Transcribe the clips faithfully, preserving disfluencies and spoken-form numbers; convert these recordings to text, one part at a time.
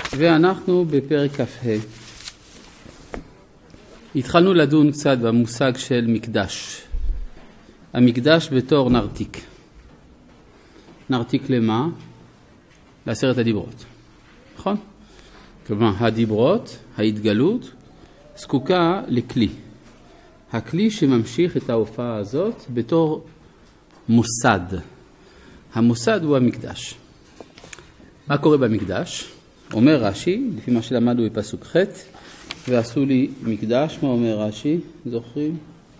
ואנחנו בפרק כ"ה. התחלנו לדון קצת במושג של מקדש. המקדש בתור נרתיק. נרתיק למה? לעשרת הדיברות. נכון? כלומר, הדיברות, ההתגלות, זקוקה לכלי. הכלי שממשיך את ההופעה הזאת בתור מוסד. המוסד הוא המקדש. מה קורה במקדש? אומר רש"י, לפי מה שלמדנו בפסוק ח', ועשו לי מקדש. מה אומר רש"י? זוכרים?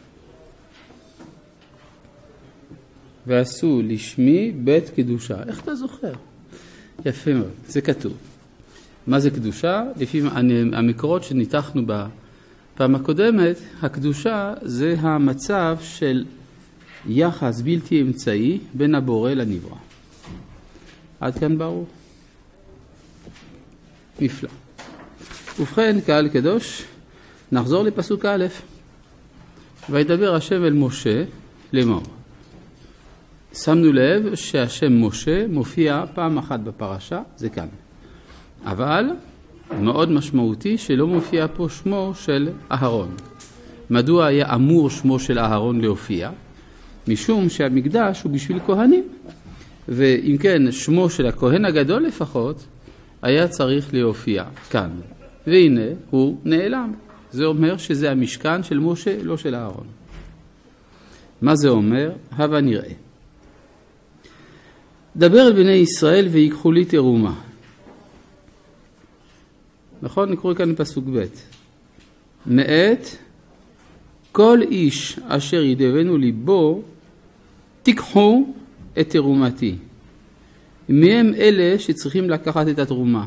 ועשו לשמי בית קדושה. איך אתה זוכר? יפה מאוד, זה כתוב. מה זה קדושה? לפי המקורות שניתחנו בפעם הקודמת, הקדושה זה המצב של יחס בלתי אמצעי בין הבורא לנברא. עד כאן ברור? נפלא. ובכן, קהל קדוש, נחזור לפסוק א'. וידבר השם אל משה לאמור. שמנו לב שהשם משה מופיע פעם אחת בפרשה, זה כאן. אבל מאוד משמעותי שלא מופיע פה שמו של אהרון. מדוע היה אמור שמו של אהרון להופיע? משום שהמקדש הוא בשביל כהנים. ואם כן, שמו של הכהן הגדול לפחות היה צריך להופיע כאן. והנה הוא נעלם. זה אומר שזה המשכן של משה, לא של אהרון. מה זה אומר? הבה נראה. דבר אל בני ישראל ויקחו לי תרומה. נכון? נקרוא כאן פסוק ב'. מאת כל איש אשר ידבנו ליבו תיקחו את תרומתי. מהם אלה שצריכים לקחת את התרומה.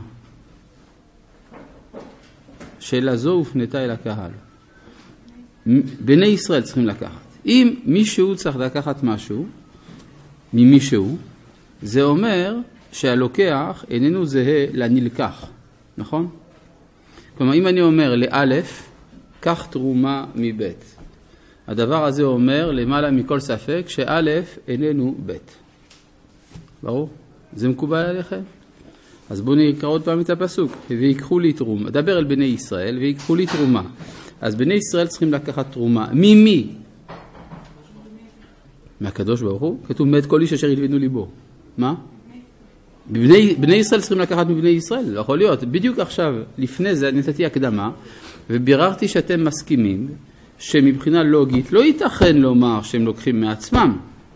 שאלה זו הופנתה אל הקהל. בני ישראל צריכים לקחת. אם מישהו צריך לקחת משהו ממישהו, זה אומר שהלוקח איננו זהה לנלקח. נכון? כלומר, אם אני אומר לאלף, קח תרומה מבית. הדבר הזה אומר למעלה מכל ספק שאלף איננו בית. ברור? זה מקובל עליכם? אז בואו נקרא עוד פעם את הפסוק. ויקחו לי תרומה. דבר אל בני ישראל ויקחו לי תרומה. אז בני ישראל צריכים לקחת תרומה. ממי? מהקדוש ברוך הוא. כתוב מת כל איש אשר ידבנו ליבו. מה? בני, בני ישראל צריכים לקחת מבני ישראל. לא יכול להיות. בדיוק עכשיו, לפני זה, נתתי הקדמה, וביררתי שאתם מסכימים שמבחינה לוגית לא ייתכן לומר שהם לוקחים מעצמם.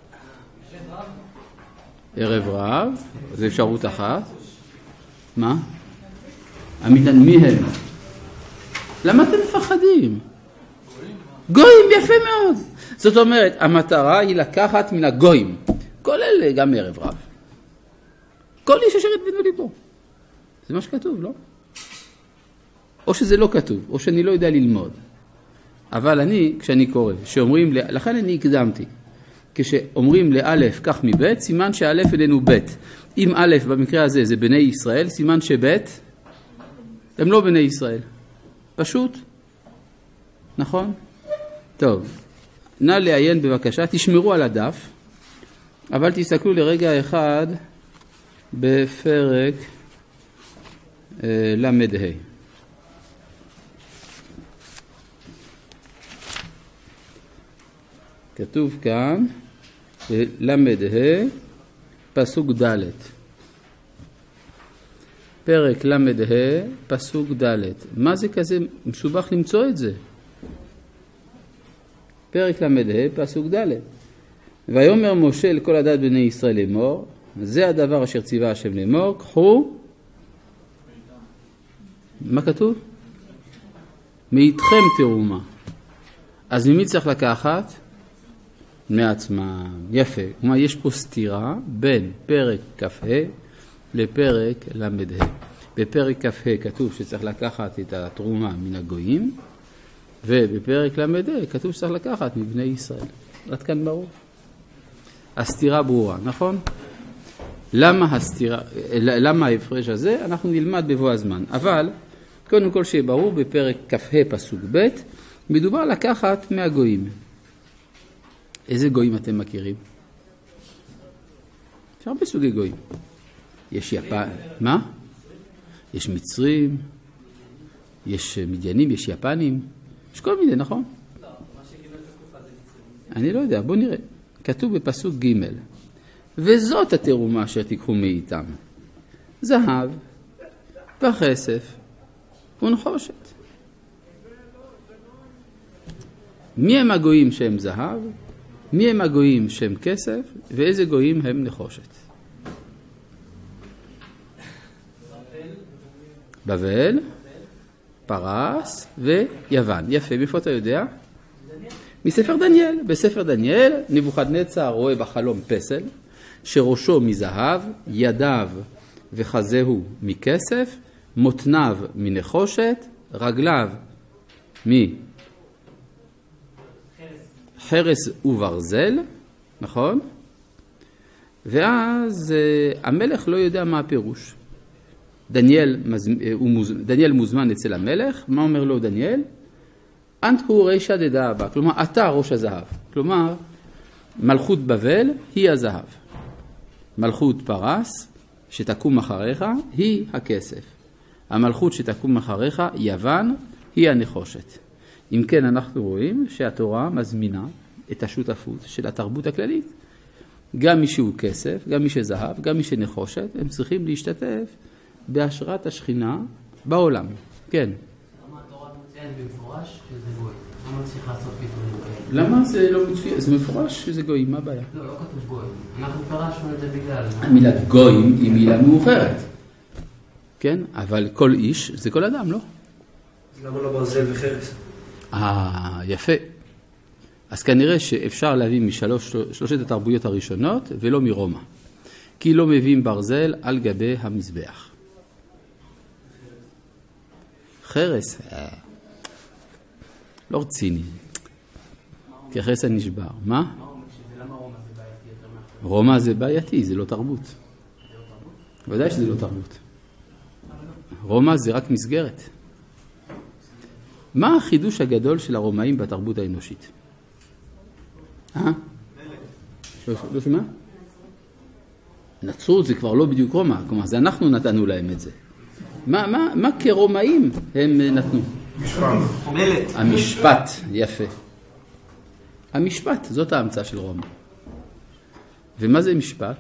ערב רב, זה אפשרות אחת. מה? עמיתן, מי הם? למה אתם מפחדים? גויים, יפה מאוד. זאת אומרת, המטרה היא לקחת מן הגויים. כל אלה גם ערב רב. כל איש אשר ידבנו ליבו. זה מה שכתוב, לא? או שזה לא כתוב, או שאני לא יודע ללמוד. אבל אני, כשאני קורא, שאומרים, לכן אני הקדמתי. כשאומרים לאלף כך מבית, סימן שאלף אלינו בית. אם אלף במקרה הזה זה בני ישראל, סימן שבית הם לא בני ישראל. פשוט. נכון? טוב. נא לעיין בבקשה, תשמרו על הדף, אבל תסתכלו לרגע אחד בפרק אה, למד ה'. כתוב כאן למד ה' פסוק ד'. פרק למד ה' פסוק ד'. מה זה כזה מסובך למצוא את זה? פרק למד ה' פסוק ד'. ויאמר משה לכל עדת בני ישראל לאמור, זה הדבר אשר ציווה השם לאמור, קחו, מה כתוב? מאיתכם תרומה. אז ממי צריך לקחת? מעצמם. יפה. כלומר, יש פה סתירה בין פרק כ"ה לפרק למד ה'. בפרק כ"ה כתוב שצריך לקחת את התרומה מן הגויים, ובפרק למד ה' כתוב שצריך לקחת מבני ישראל. עד כאן ברור. הסתירה ברורה, נכון? למה הסתירה, למה ההפרש הזה? אנחנו נלמד בבוא הזמן. אבל, קודם כל שברור בפרק כ"ה פסוק ב', מדובר לקחת מהגויים. איזה גויים אתם מכירים? יש הרבה סוגי גויים. יש יפן, מה? יש מצרים, יש מדיינים, יש יפנים, יש כל מיני, נכון? לא, מה שקיבל את התקופה זה מצרים. אני לא יודע, בוא נראה. כתוב בפסוק ג' וזאת התרומה אשר תיקחו מאיתם. זהב, וכסף, ונחושת. מי הם הגויים שהם זהב? מי הם הגויים שהם כסף? ואיזה גויים הם נחושת? בבל, פרס ויוון. יפה, מאיפה אתה יודע? מספר דניאל. בספר דניאל נבוכדנצר רואה בחלום פסל שראשו מזהב, ידיו וחזהו מכסף, מותניו מנחושת, רגליו מחרס וברזל, נכון? ואז המלך לא יודע מה הפירוש. דניאל, דניאל מוזמן אצל המלך, מה אומר לו דניאל? אנט הוא רישא דדאבה, כלומר אתה ראש הזהב. כלומר מלכות בבל היא הזהב. מלכות פרס שתקום אחריך היא הכסף. המלכות שתקום אחריך יוון היא הנחושת. אם כן אנחנו רואים שהתורה מזמינה את השותפות של התרבות הכללית. גם מי שהוא כסף, גם מי שזהב, גם מי שנחושת, הם צריכים להשתתף בהשראת השכינה בעולם. כן. למה התורה מציינת במפורש שזה גוי? למה צריך לעשות פיתולים כאלה? למה זה לא מצוין? זה מפורש שזה גוי, מה הבעיה? לא, לא כתוב גוי. אנחנו פרשנו את זה בגלל. המילה גויים היא מילה מאוחרת. כן? אבל כל איש זה כל אדם, לא? אז למה לא ברזל וחרס? אה, יפה. אז כנראה שאפשר להביא משלושת התרבויות הראשונות ולא מרומא. כי לא מביאים ברזל על גבי המזבח. חרס, אה, לא רציני. כי החרס הנשבר. מה? למה רומא זה בעייתי יותר מאחר? רומא זה בעייתי, זה לא תרבות. ודאי שזה לא תרבות. רומא זה רק מסגרת. מה החידוש הגדול של הרומאים בתרבות האנושית? אה? לא שומע? נצרות זה כבר לא בדיוק רומא, כלומר זה אנחנו נתנו להם את זה. מה, מה, מה כרומאים הם נתנו? משפט. מלט. המשפט, יפה. המשפט, זאת ההמצאה של רומא. ומה זה משפט?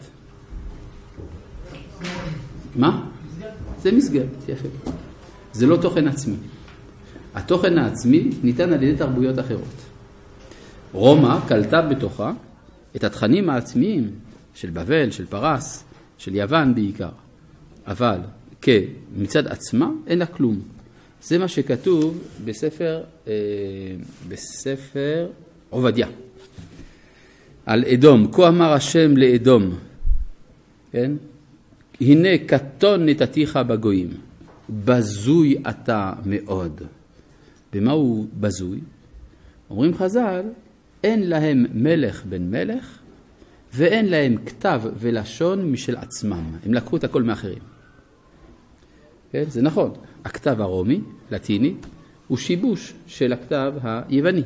מה? זה מסגרת, יפה. זה לא תוכן עצמי. התוכן העצמי ניתן על ידי תרבויות אחרות. רומא קלטה בתוכה את התכנים העצמיים של בבל, של פרס, של יוון בעיקר. אבל כמצד עצמה אין לה כלום. זה מה שכתוב בספר, אה, בספר עובדיה. על אדום, כה אמר השם לאדום, כן? הנה קטון נתתיך בגויים, בזוי אתה מאוד. במה הוא בזוי? אומרים חז"ל, אין להם מלך בן מלך, ואין להם כתב ולשון משל עצמם. הם לקחו את הכל מאחרים. כן? זה נכון. הכתב הרומי, לטיני, הוא שיבוש של הכתב היווני.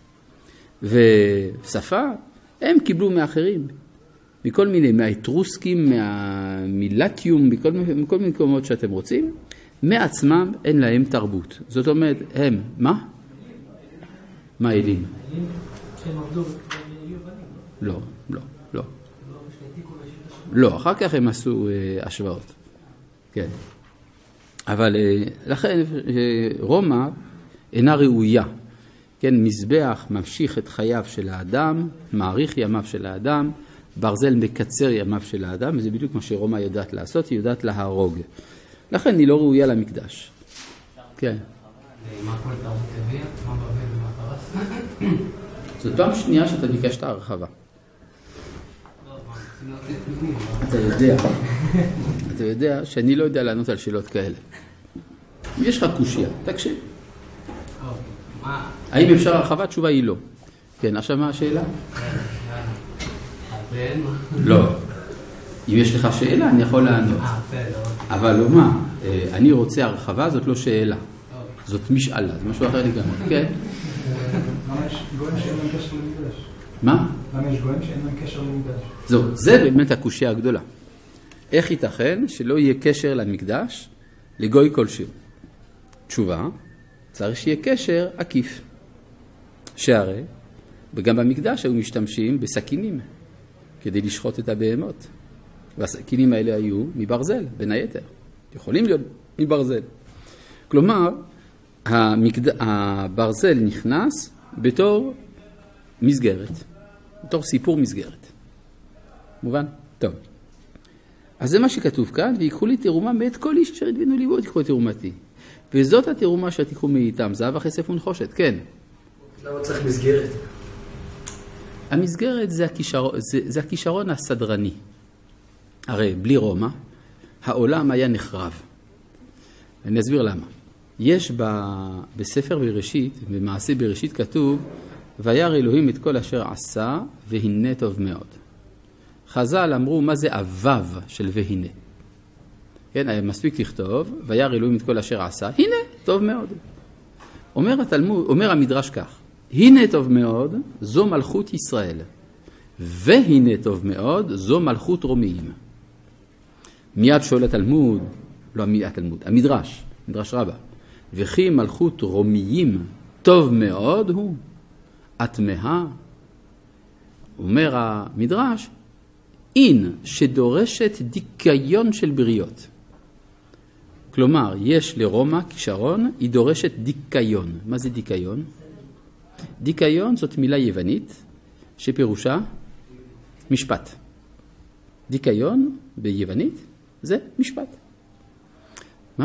ושפה, הם קיבלו מאחרים. מכל מיני, מהאתרוסקים, מהמילטיום, מכל, מכל מיני מקומות שאתם רוצים, מעצמם אין להם תרבות. זאת אומרת, הם, מה? מה אלים? שהם עבדו לא, לא, לא. לא, אחר כך הם עשו אה, השוואות. כן. אבל אה, לכן אה, רומא אינה ראויה. כן, מזבח ממשיך את חייו של האדם, מעריך ימיו של האדם, ברזל מקצר ימיו של האדם, וזה בדיוק מה שרומא יודעת לעשות, היא יודעת להרוג. לכן היא לא ראויה למקדש. כן. מה כל תרבות הביאה? מה בבל ומה פרס? זאת פעם שנייה שאתה ביקשת הרחבה. אתה יודע, אתה יודע שאני לא יודע לענות על שאלות כאלה. אם יש לך קושיה, תקשיב. האם אפשר הרחבה? תשובה היא לא. כן, עכשיו מה השאלה? לא. אם יש לך שאלה, אני יכול לענות. אבל לא מה, אני רוצה הרחבה, זאת לא שאלה. זאת משאלה, זה משהו אחר לגמרי. כן? למה יש גויים שאין להם קשר למקדש? מה? למה יש גויים שאין להם קשר למקדש? זהו, זה באמת הקושיה הגדולה. איך ייתכן שלא יהיה קשר למקדש לגוי כלשהו. תשובה, צריך שיהיה קשר עקיף. שהרי, וגם במקדש היו משתמשים בסכינים כדי לשחוט את הבהמות. והסכינים האלה היו מברזל, בין היתר. יכולים להיות מברזל. כלומר, המקד... הברזל נכנס בתור מסגרת, בתור סיפור מסגרת. מובן? טוב. אז זה מה שכתוב כאן, ויקחו לי תרומה מאת כל איש אשר ידבנו ליבו, תיקחו את תרומתי. וזאת התרומה שתיקחו מאיתם, זהב הכסף ונחושת, כן. למה צריך מסגרת? המסגרת זה הכישרון, זה, זה הכישרון הסדרני. הרי בלי רומא, העולם היה נחרב. אני אסביר למה. יש ב, בספר בראשית, במעשה בראשית כתוב, וירא אלוהים את כל אשר עשה, והנה טוב מאוד. חז"ל אמרו, מה זה אבב של והנה? כן, היה מספיק לכתוב, וירא אלוהים את כל אשר עשה, הנה טוב מאוד. אומר התלמוד, אומר המדרש כך, הנה טוב מאוד, זו מלכות ישראל, והנה טוב מאוד, זו מלכות רומיים. מיד שואל התלמוד, לא התלמוד, המדרש, מדרש רבה, וכי מלכות רומיים טוב מאוד הוא, התמהה, אומר המדרש, אין שדורשת דיקיון של בריות. כלומר, יש לרומא כישרון, היא דורשת דיקיון. מה זה דיקיון? דיקיון זאת מילה יוונית, שפירושה משפט. דיקיון ביוונית זה משפט. מה?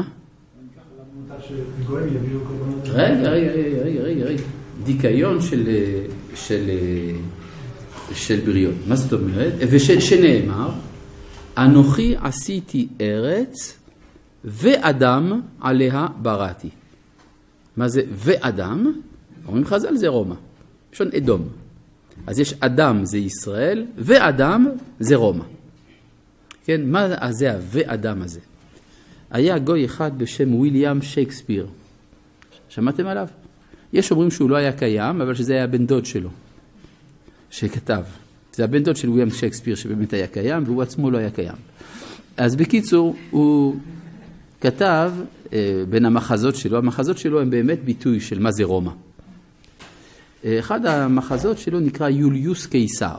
רגע, רגע, רגע, רגע, רגע. דיקיון של, של, של בריות. מה זאת אומרת? ושנאמר, אנוכי עשיתי ארץ ואדם עליה בראתי. מה זה ואדם? אומרים חז"ל זה רומא. שון אדום. אז יש אדם זה ישראל ואדם זה רומא. כן, מה זה הוואדם הזה? היה גוי אחד בשם וויליאם שייקספיר. שמעתם עליו? יש אומרים שהוא לא היה קיים, אבל שזה היה בן דוד שלו, שכתב. זה הבן דוד של וויליאם שייקספיר שבאמת היה קיים, והוא עצמו לא היה קיים. אז בקיצור, הוא כתב אה, בין המחזות שלו, המחזות שלו הם באמת ביטוי של מה זה רומא. אה, אחד המחזות שלו נקרא יוליוס קיסר.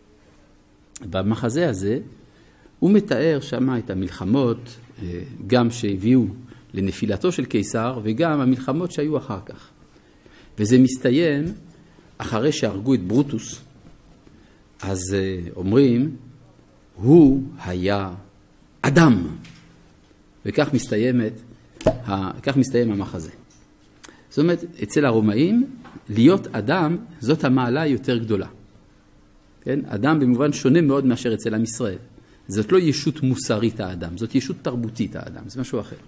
במחזה הזה, הוא מתאר שמה את המלחמות, אה, גם שהביאו לנפילתו של קיסר, וגם המלחמות שהיו אחר כך. וזה מסתיים אחרי שהרגו את ברוטוס. אז אה, אומרים, הוא היה אדם. וכך מסתיימת, כך מסתיים המחזה. זאת אומרת, אצל הרומאים, להיות אדם, זאת המעלה היותר גדולה. כן? אדם במובן שונה מאוד מאשר אצל עם ישראל. זאת לא ישות מוסרית האדם, זאת ישות תרבותית האדם, זה משהו אחר.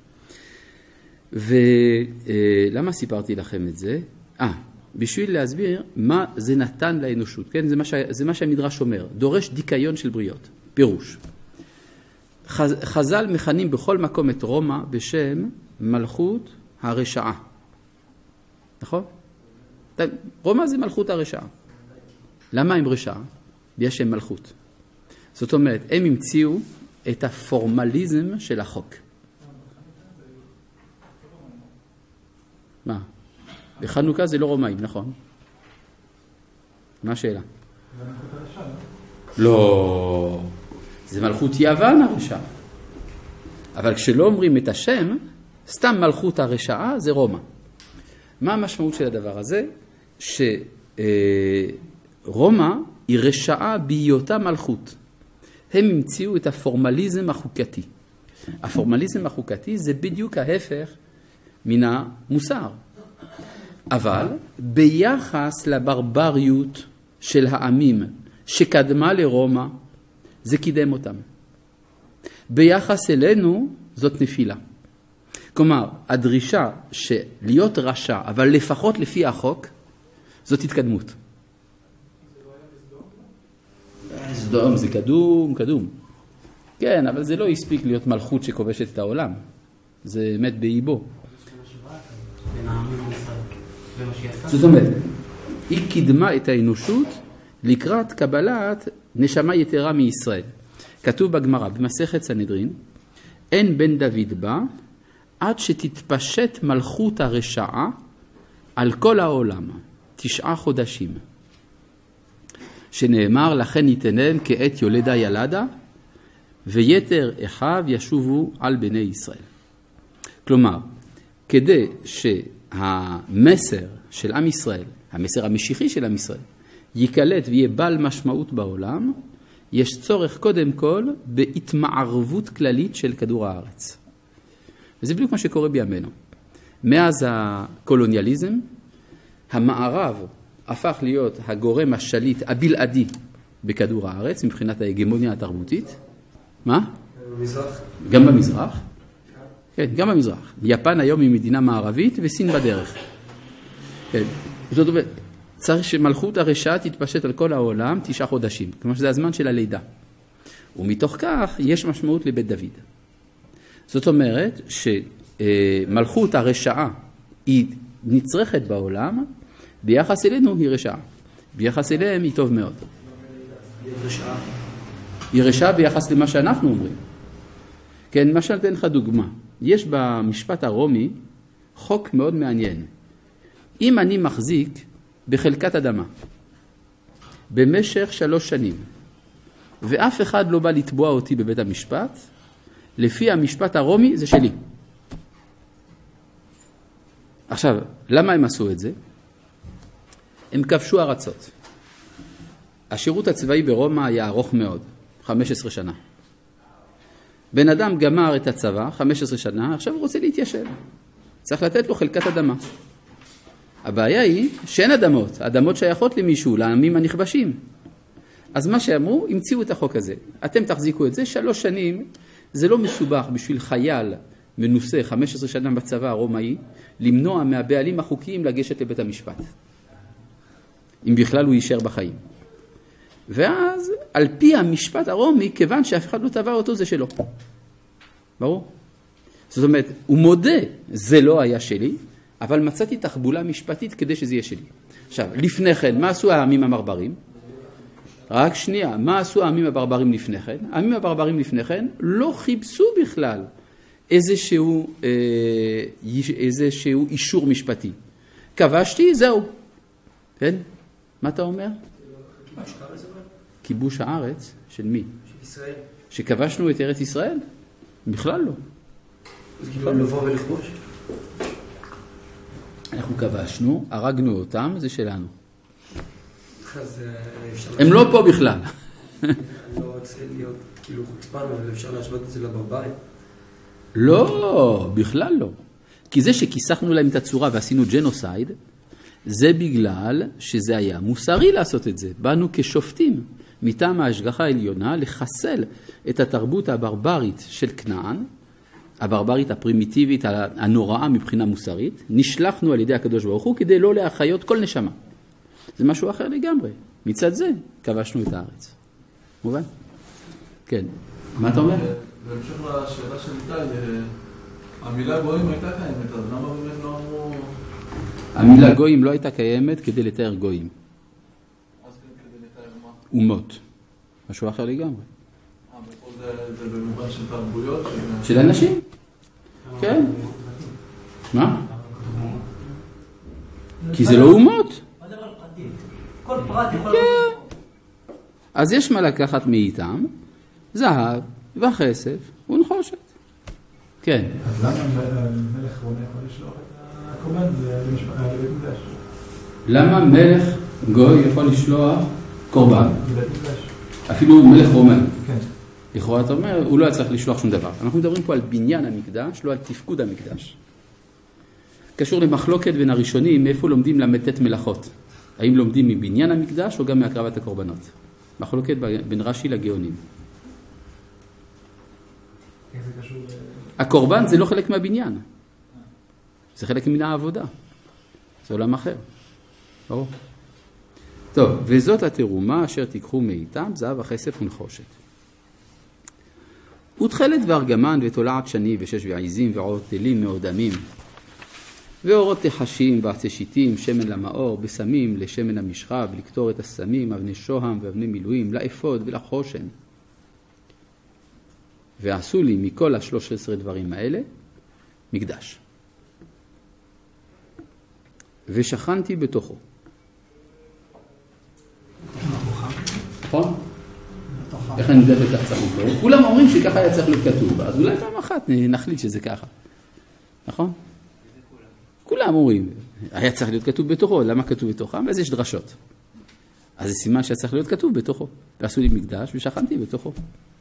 ולמה סיפרתי לכם את זה? אה, בשביל להסביר מה זה נתן לאנושות, כן? זה מה, ש... זה מה שהמדרש אומר, דורש דיקיון של בריות, פירוש. חז... חז"ל מכנים בכל מקום את רומא בשם מלכות הרשעה. נכון? רומא זה מלכות הרשעה. למה הם רשעה? בגלל שהם מלכות. זאת אומרת, הם המציאו את הפורמליזם של החוק. מה? בחנוכה זה לא רומאים, נכון? מה השאלה? לא, זה מלכות יוון הרשעה. אבל כשלא אומרים את השם, סתם מלכות הרשעה זה רומא. מה המשמעות של הדבר הזה? שרומא היא רשעה בהיותה מלכות. הם המציאו את הפורמליזם החוקתי. הפורמליזם החוקתי זה בדיוק ההפך מן המוסר. אבל ביחס לברבריות של העמים שקדמה לרומא, זה קידם אותם. ביחס אלינו זאת נפילה. כלומר, הדרישה שלהיות רשע, אבל לפחות לפי החוק, זאת התקדמות. סדום זה קדום, קדום. כן, אבל זה לא הספיק להיות מלכות שכובשת את העולם. זה מת באיבו. זאת אומרת, היא קידמה את האנושות לקראת קבלת נשמה יתרה מישראל. כתוב בגמרא, במסכת סנהדרין, אין בן דוד בא עד שתתפשט מלכות הרשעה על כל העולם, תשעה חודשים. שנאמר, לכן ניתנם כעת יולדה ילדה, ויתר אחיו ישובו על בני ישראל. כלומר, כדי שהמסר של עם ישראל, המסר המשיחי של עם ישראל, ייקלט ויהיה בעל משמעות בעולם, יש צורך קודם כל בהתמערבות כללית של כדור הארץ. וזה בדיוק מה שקורה בימינו. מאז הקולוניאליזם, המערב הפך להיות הגורם השליט הבלעדי בכדור הארץ, מבחינת ההגמוניה התרבותית. מה? במזרח. גם במזרח. כן, גם במזרח. יפן היום היא מדינה מערבית וסין בדרך. כן. זאת אומרת, צריך שמלכות הרשעה תתפשט על כל העולם תשעה חודשים. כלומר שזה הזמן של הלידה. ומתוך כך יש משמעות לבית דוד. זאת אומרת שמלכות הרשעה היא נצרכת בעולם, ביחס אלינו היא רשעה. ביחס אליהם היא טוב מאוד. היא רשעה. היא רשעה ביחס למה שאנחנו אומרים. כן, מה שאני אתן לך דוגמה. יש במשפט הרומי חוק מאוד מעניין. אם אני מחזיק בחלקת אדמה במשך שלוש שנים, ואף אחד לא בא לתבוע אותי בבית המשפט, לפי המשפט הרומי זה שלי. עכשיו, למה הם עשו את זה? הם כבשו ארצות. השירות הצבאי ברומא היה ארוך מאוד, חמש עשרה שנה. בן אדם גמר את הצבא, חמש עשרה שנה, עכשיו הוא רוצה להתיישב. צריך לתת לו חלקת אדמה. הבעיה היא שאין אדמות, אדמות שייכות למישהו, לעמים הנכבשים. אז מה שאמרו, המציאו את החוק הזה. אתם תחזיקו את זה, שלוש שנים, זה לא מסובך בשביל חייל מנוסה, חמש עשרה שנה בצבא הרומאי, למנוע מהבעלים החוקיים לגשת לבית המשפט. אם בכלל הוא יישאר בחיים. ואז, על פי המשפט הרומי, כיוון שאף אחד לא תבע אותו, זה שלו. ברור? זאת אומרת, הוא מודה, זה לא היה שלי, אבל מצאתי תחבולה משפטית כדי שזה יהיה שלי. עכשיו, לפני כן, מה עשו העמים המרברים? רק שנייה, מה עשו העמים הברברים לפני כן? העמים הברברים לפני כן לא חיפשו בכלל איזשהו, אה, איזשהו אישור משפטי. כבשתי, זהו. כן? מה אתה אומר? כיבוש הארץ של מי? של ישראל. שכבשנו את ארץ ישראל? בכלל לא. זה כאילו לבוא ולכבוש? אנחנו כבשנו, הרגנו אותם, זה שלנו. אז אפשר... הם לא פה בכלל. אני לא רוצה להיות כאילו חוצפן, אבל אפשר להשוות את זה לברברים. לא, בכלל לא. כי זה שכיסחנו להם את הצורה ועשינו ג'נוסייד, זה בגלל שזה היה מוסרי לעשות את זה. באנו כשופטים מטעם ההשגחה העליונה לחסל את התרבות הברברית של כנען, הברברית הפרימיטיבית הנוראה מבחינה מוסרית, נשלחנו על ידי הקדוש ברוך הוא כדי לא להחיות כל נשמה. זה משהו אחר לגמרי. מצד זה כבשנו את הארץ. מובן? כן. מה אתה אומר? בהמשך לשאלה של איתי, המילה גויים הייתה קיימת, אז למה באמת לא אמרו... המילה גויים לא הייתה קיימת כדי לתאר גויים. אז כדי לתאר מה? אומות. משהו אחר לגמרי. אה, בכל זה במובן של תרבויות? של אנשים? כן. מה? כי זה לא אומות. כל פרט יכול... כן. אז יש מה לקחת מאיתם, זהב וכסף ונחושת. כן. אז למה מלך רונה יכול לשלוח את הקורבן לבית מקדש? למה מלך גוי יכול לשלוח קורבן? לבית מקדש. אפילו מלך רומאי. כן. לכאורה אתה אומר, הוא לא היה צריך לשלוח שום דבר. אנחנו מדברים פה על בניין המקדש, לא על תפקוד המקדש. קשור למחלוקת בין הראשונים, מאיפה לומדים למתת מלאכות. האם לומדים מבניין המקדש או גם מהקרבת הקורבנות? מחלוקת בין רש"י לגאונים. איך זה קשור? הקורבן זה לא חלק מהבניין. זה חלק מן העבודה. זה עולם אחר. ברור. טוב, וזאת התרומה אשר תיקחו מאיתם, זהב וכסף ונחושת. ותכלת וארגמן ותולעת שני ושש ועיזים ועוד תלים מאודמים. ואורות תחשים ועצי שיטים, שמן למאור, בסמים לשמן המשחה, ולקטור את הסמים, אבני שוהם ואבני מילואים, לאפוד ולחושן. ועשו לי מכל השלוש עשרה דברים האלה, מקדש. ושכנתי בתוכו. נכון? איך אני יודע שכך צריך לקרוא? כולם אומרים שככה היה צריך להיות כתוב, אז אולי פעם אחת נחליט שזה ככה. נכון? כולם אומרים, היה צריך להיות כתוב בתוכו, למה כתוב בתוכם? אז יש דרשות. אז זה סימן שהיה צריך להיות כתוב בתוכו. ועשו לי מקדש ושכנתי בתוכו.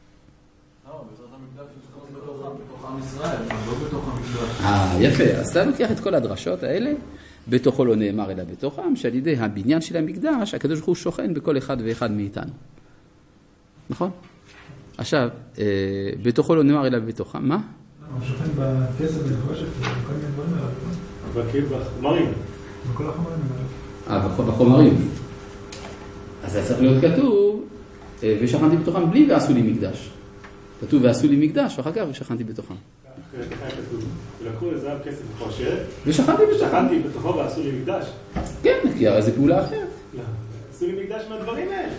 אה, יפה. אז אתה לוקח את כל הדרשות האלה, בתוכו לא נאמר אלא בתוכם, שעל ידי הבניין של המקדש, הקדוש ברוך הוא שוכן בכל אחד ואחד מאיתנו. נכון? עכשיו, בתוכו לא נאמר אלא בתוכם, מה? הוא שוכן בכסף ובחושך, בכל מיני דברים עליו. אבל כאילו בחומרים. בכל החומרים. אה, בחומרים. אז זה צריך להיות כתוב, ושכנתי בתוכם בלי ועשו לי מקדש. כתוב ועשו לי מקדש, ואחר כך ושכנתי בתוכם. לקחו לזהב כסף וחושך. ושכנתי בתוכם. שכנתי בתוכו ועשו לי מקדש. כן, כי הרי זה פעולה אחרת. לא, עשו לי מקדש מהדברים האלה.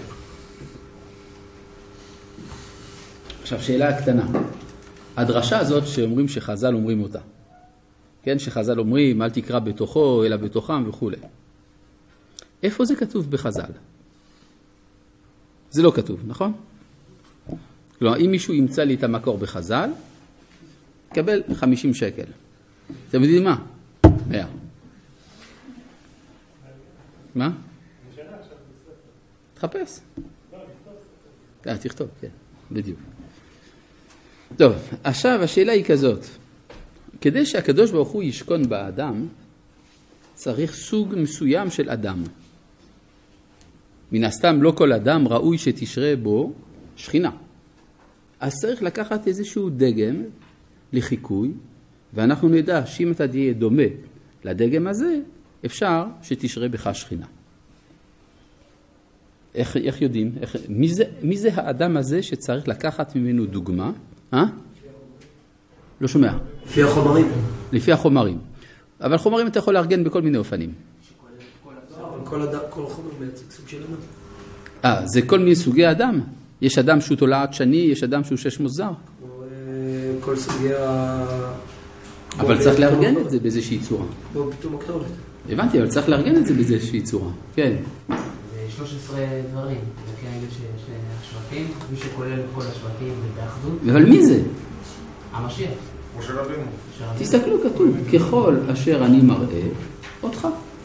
עכשיו, שאלה קטנה. הדרשה הזאת שאומרים שחז"ל אומרים אותה. כן, שחז"ל אומרים, אל תקרא בתוכו, אלא בתוכם וכו'. איפה זה כתוב בחז"ל? זה לא כתוב, נכון? כלומר, אם מישהו ימצא לי את המקור בחז"ל, יקבל חמישים שקל. אתם יודעים מה? מאה. מה? תחפש. אה, תכתוב, כן, בדיוק. טוב, עכשיו השאלה היא כזאת. כדי שהקדוש ברוך הוא ישכון באדם, צריך סוג מסוים של אדם. מן הסתם לא כל אדם ראוי שתשרה בו שכינה. אז צריך לקחת איזשהו דגם לחיקוי, ואנחנו נדע שאם אתה תהיה דומה לדגם הזה, אפשר שתשרה בך שכינה. איך, איך יודעים? איך, מי, זה, מי זה האדם הזה שצריך לקחת ממנו דוגמה? אה? לא שומע. לפי החומרים. לפי החומרים. אבל חומרים אתה יכול לארגן בכל מיני אופנים. כל אדם, כל חומר מייצג סוג של אדם. אה, זה כל מיני סוגי אדם. יש אדם שהוא תולעת שני, יש אדם שהוא שש מוזר. כל סוגי ה... אבל צריך לארגן את זה באיזושהי צורה. בוא, פתאום הכתובת. הבנתי, אבל צריך לארגן את זה באיזושהי צורה. כן. זה שלוש עשרה דברים. זה כאלה שיש השבטים, מי שכולל את כל השבטים באחדות. אבל מי זה? המשיח. משה רבינו. תסתכלו, כתוב, ככל אשר אני מראה אותך.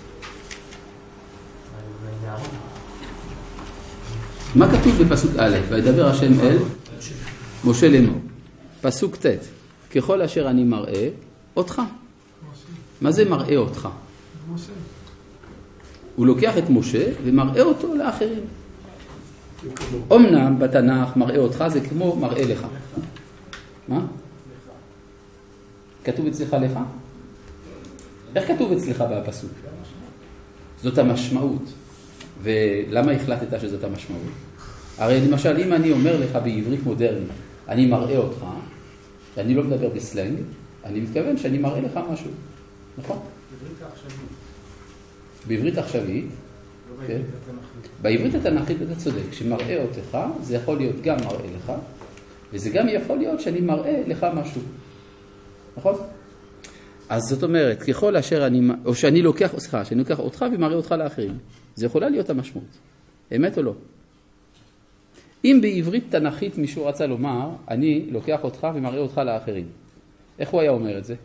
מה כתוב בפסוק א'? וידבר השם אל משה לאמור. פסוק ט', ככל אשר אני מראה אותך. מה זה מראה אותך? הוא לוקח את משה ומראה אותו לאחרים. אמנם בתנ"ך מראה אותך זה כמו מראה לך. מה? כתוב אצלך לך? איך כתוב אצלך בפסוק? זאת המשמעות. ולמה החלטת שזאת המשמעות? הרי למשל, אם אני אומר לך בעברית מודרנית, אני מראה אותך, שאני לא מדבר בסלנג, אני מתכוון שאני מראה לך משהו. נכון? בעברית העכשווית. בעברית עכשווית. כן. בעברית התנ"כית אתה צודק, שמראה אותך, זה יכול להיות גם מראה לך, וזה גם יכול להיות שאני מראה לך משהו. נכון? אז זאת אומרת, ככל אשר אני, או שאני לוקח, סליחה, שאני לוקח אותך ומראה אותך לאחרים, זה יכולה להיות המשמעות. אמת או לא? אם בעברית תנ"כית מישהו רצה לומר, אני לוקח אותך ומראה אותך לאחרים, איך הוא היה אומר את זה?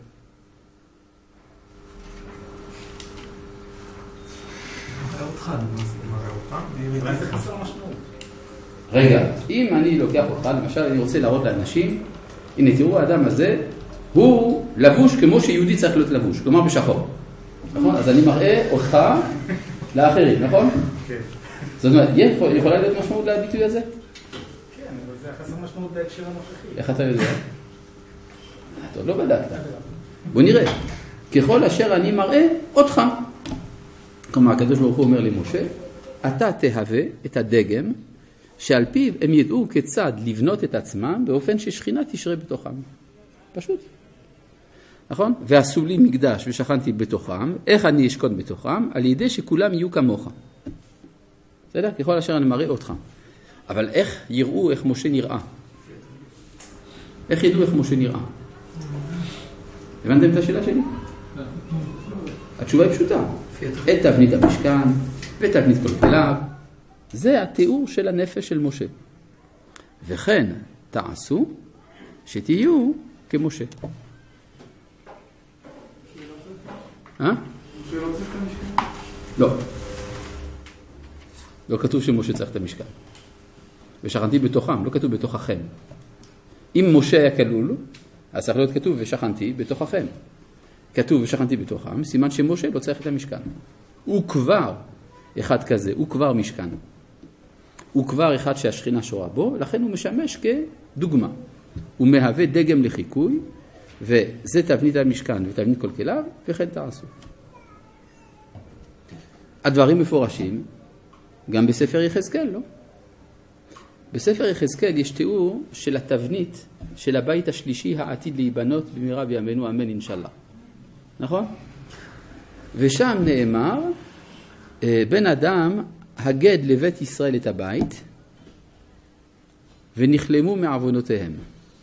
מראה אותך, אני מראה אותך, זה חסר משמעות. רגע, אם אני לוקח אותך, למשל אני רוצה להראות לאנשים, הנה תראו האדם הזה, הוא לבוש כמו שיהודי צריך להיות לבוש, כלומר בשחור. נכון? אז אני מראה אותך לאחרים, נכון? כן. זאת אומרת, יכולה להיות משמעות לביטוי הזה? כן, אבל זה חסר משמעות בהקשר הנוכחי. איך אתה יודע? אתה עוד לא בדקת. בוא נראה. ככל אשר אני מראה אותך. כלומר, הקדוש ברוך הוא אומר למשה, אתה תהווה את הדגם שעל פיו הם ידעו כיצד לבנות את עצמם באופן ששכינה תשרה בתוכם. פשוט. נכון? ועשו לי מקדש ושכנתי בתוכם. איך אני אשכון בתוכם? על ידי שכולם יהיו כמוך. בסדר? ככל אשר אני מראה אותך. אבל איך יראו איך משה נראה? איך ידעו איך משה נראה? הבנתם את השאלה שלי? התשובה היא פשוטה. את תבנית המשכן ותבנית כל כליו, זה התיאור של הנפש של משה. וכן תעשו שתהיו כמשה. אה? לא. לא כתוב שמשה צריך את המשכן. ושכנתי בתוכם, לא כתוב בתוככם. אם משה היה כלול, אז צריך להיות כתוב ושכנתי בתוככם. כתוב ושכנתי בתוכם, סימן שמשה לא צריך את המשכן. הוא כבר אחד כזה, הוא כבר משכן. הוא כבר אחד שהשכינה שורה בו, לכן הוא משמש כדוגמה. הוא מהווה דגם לחיקוי, וזה תבנית המשכן ותבנית כל כליו, וכן תעשו. הדברים מפורשים גם בספר יחזקאל, לא? בספר יחזקאל יש תיאור של התבנית של הבית השלישי העתיד להיבנות במהרה בימינו אמן אינשאללה. נכון? ושם נאמר, בן אדם הגד לבית ישראל את הבית ונכלמו מעוונותיהם.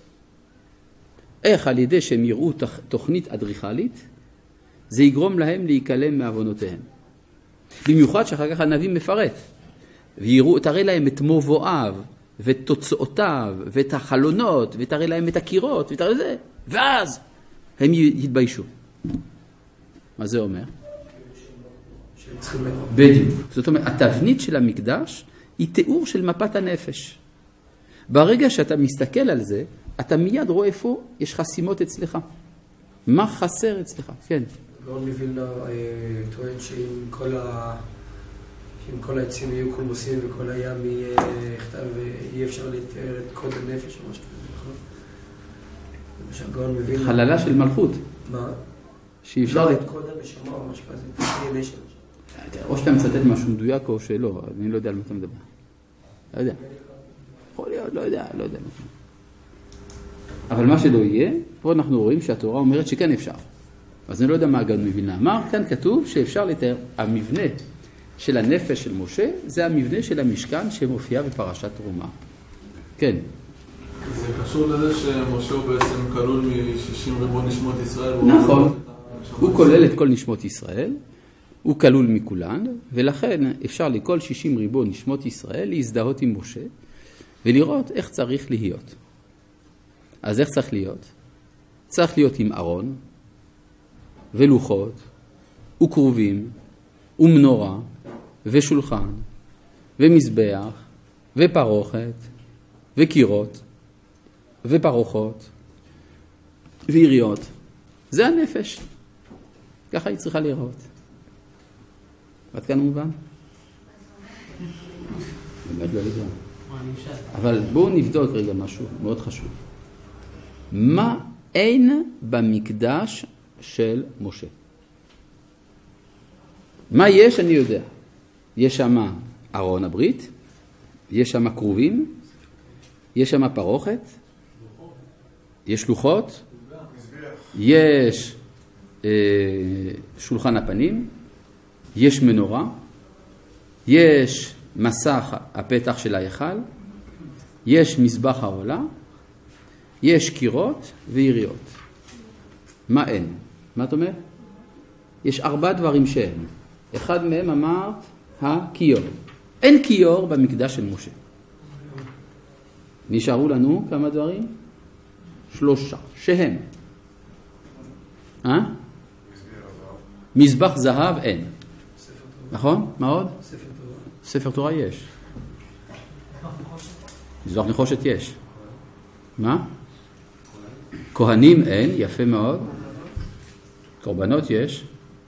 איך? על ידי שהם יראו תוכנית אדריכלית, זה יגרום להם להיכלם מעוונותיהם. במיוחד שאחר כך הנביא מפרט, ויראו, תראה להם את מבואיו ותוצאותיו ואת החלונות, ותראה להם את הקירות, ותראה זה, ואז הם יתביישו. מה זה אומר? בדיוק. זאת אומרת, התבנית של המקדש היא תיאור של מפת הנפש. ברגע שאתה מסתכל על זה, אתה מיד רואה איפה יש חסימות אצלך. מה חסר אצלך? כן. גאון מווילנה טוען שאם כל ה... שאם כל העצים יהיו קולמוסים וכל הים יהיה כתב ואי אפשר לתאר את קוד הנפש או משהו כזה, נכון? למשל גאון מווילנה... חללה של מלכות. מה? שאפשר... לא, את קוד הנשמה או משהו כזה, תהיה נשמה. או שאתה מצטט משהו מדויק או שלא, אני לא יודע על מה אתה מדבר. לא יודע. יכול להיות, לא יודע, לא יודע. אבל מה שלא יהיה, פה אנחנו רואים שהתורה אומרת שכן אפשר. אז אני לא יודע מה הגאון מווילנה אמר, כאן כתוב שאפשר לתאר, המבנה של הנפש של משה, זה המבנה של המשכן שמופיע בפרשת תרומה. כן. זה קשור לזה שמשה הוא בעצם כלול מ-שישים ריבון נשמות ישראל. נכון. הוא כולל את כל נשמות ישראל, הוא כלול מכולן, ולכן אפשר לכל שישים ריבון נשמות ישראל להזדהות עם משה, ולראות איך צריך להיות. אז איך צריך להיות? צריך להיות עם ארון, ולוחות, וקרובים, ומנורה, ושולחן, ומזבח, ופרוכת, וקירות, ופרוחות, ויריות. זה הנפש. ככה היא צריכה לראות. עד כאן מובן? באמת לא יודע. אבל בואו נבדוק רגע משהו מאוד חשוב. מה אין במקדש של משה? מה יש אני יודע. יש שם ארון הברית, יש שם קרובים, יש שם פרוכת, יש לוחות, יש אה, שולחן הפנים, יש מנורה, יש מסך הפתח של ההיכל, יש מזבח העולה, יש קירות ויריות. מה אין? מה את אומר? יש ארבע דברים שאין. אחד מהם אמרת הכיור. אין כיור במקדש של משה. נשארו לנו כמה דברים? שלושה. שהם. אה? מזבח זהב אין. נכון? מה עוד? ספר תורה. ספר תורה יש. מזבח נחושת יש. מה? כהנים אין, יפה מאוד. קורבנות יש.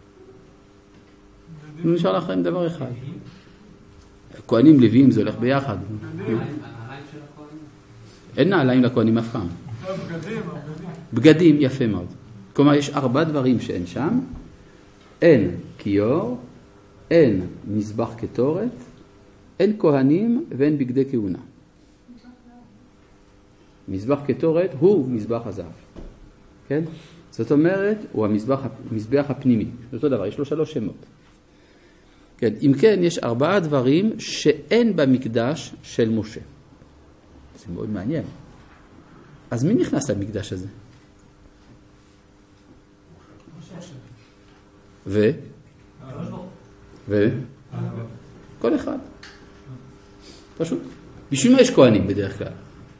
נשאר לכם דבר אחד. כהנים לוויים זה הולך ביחד. אין נעליים לכהנים אף פעם. בגדים יפה מאוד. כלומר יש ארבע דברים שאין שם. אין כיור, אין מזבח קטורת, אין כהנים ואין בגדי כהונה. מזבח קטורת הוא מזבח הזהב. כן? זאת אומרת, הוא המזבח, המזבח הפנימי. זה אותו דבר, יש לו שלוש שמות. כן, אם כן, יש ארבעה דברים שאין במקדש של משה. זה מאוד מעניין. אז מי נכנס למקדש הזה? ו? ו? כל אחד. פשוט. בשביל מה יש כהנים בדרך כלל?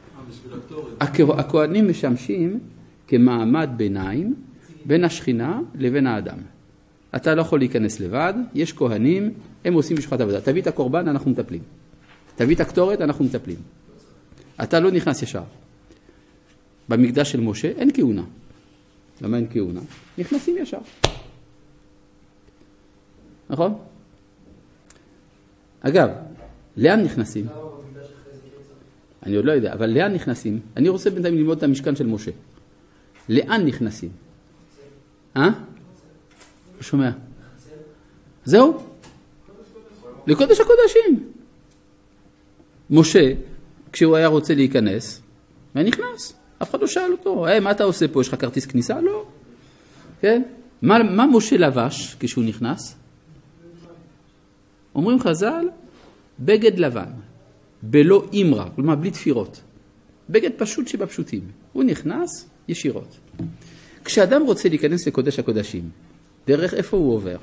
הכהנים משמשים כמעמד ביניים בין השכינה לבין האדם. אתה לא יכול להיכנס לבד, יש כהנים, הם עושים בשבילך את העבודה. תביא את הקורבן, אנחנו מטפלים. תביא את הקטורת, אנחנו מטפלים. אתה לא נכנס ישר. במקדש של משה אין כהונה. למה אין כהונה? נכנסים ישר. נכון? אגב, לאן נכנסים? אני עוד לא יודע, אבל לאן נכנסים? אני רוצה בינתיים ללמוד את המשכן של משה. לאן נכנסים? אה? לא שומע. זהו? לקודש הקודשים. משה, כשהוא היה רוצה להיכנס, מה נכנס? אף אחד לא שאל אותו, hey, מה אתה עושה פה? יש לך כרטיס כניסה? לא. כן? מה, מה משה לבש כשהוא נכנס? אומרים חז"ל, בגד לבן, בלא אימרה, כלומר בלי תפירות. בגד פשוט שבפשוטים. הוא נכנס ישירות. כשאדם רוצה להיכנס לקודש הקודשים, דרך איפה הוא עובר?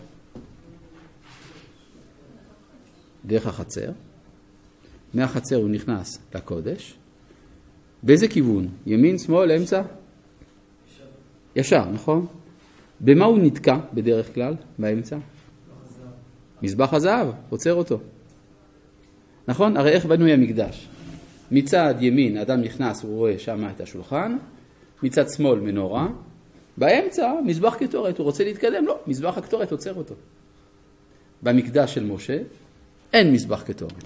דרך החצר. מהחצר הוא נכנס לקודש. באיזה כיוון? ימין, שמאל, אמצע? ישר, נכון? במה הוא נתקע בדרך כלל? באמצע? מזבח הזהב, עוצר אותו. נכון? הרי איך בנוי המקדש? מצד ימין אדם נכנס, הוא רואה שם את השולחן, מצד שמאל מנורה, באמצע מזבח קטורת, הוא רוצה להתקדם, לא, מזבח הקטורת עוצר אותו. במקדש של משה אין מזבח קטורת.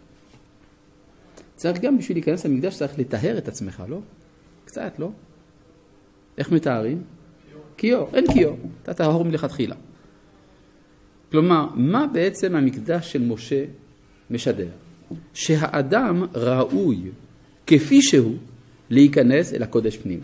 צריך גם בשביל להיכנס למקדש צריך לטהר את עצמך, לא? קצת, לא? איך מתארים? קיור, אין קיור, אתה טהור מלכתחילה. כלומר, מה בעצם המקדש של משה משדר? שהאדם ראוי כפי שהוא להיכנס אל הקודש פנימה.